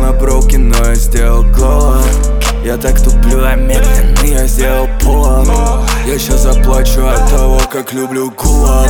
на броуке, но я сделал глоу. Я так туплю, а медленно я сделал пол. Я щас заплачу от того, как люблю гулаг.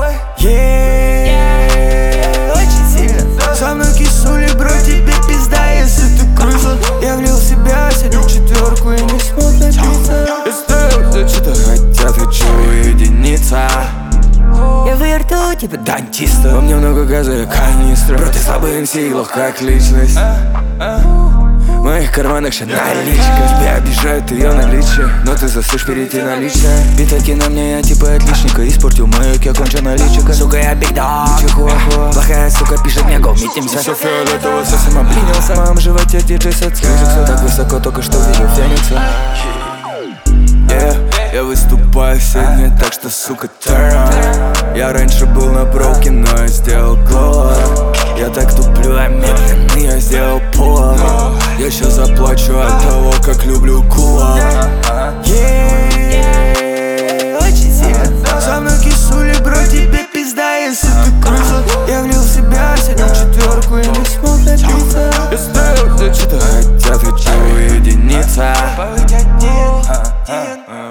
Очень сильно. Со мной кисули, бро, тебе пизда, если ты крыса. Я влил в себя сегодня четверку и не смог напиться. Я стоял, все что-то хотят, хочу уединиться. Я вырту типа дантиста. Во мне много газа, я канистра. Бро, ты слабый МС, лох как личность. В моих карманах ще наличка. Тебя обижает ее наличие, но ты засышь перейти на личное. Битаки на мне, я типа отличника. Испортил маяк, я кончена личика. Сука, я биг дог. Чихуахуа. Плохая сука пишет мне го, митимся. Все фиолетово, совсем облинился. В моем животе диджей сет скрыжится. Так высоко, только что видел Феникса. Я выступаю сегодня, так что, сука, turn on. Я раньше был на броуке, но я сделал глоу. Я так туплю, а медленно я сделал пол. Я щас заплачу от того, как люблю гулаг. Очень сильно. Со мной кисули, бро, тебе пизда, если ты крыса. Я влил в себя сегодня четверку и не смог напиться. Я стоял, все что-то хотят, хочу уединиться.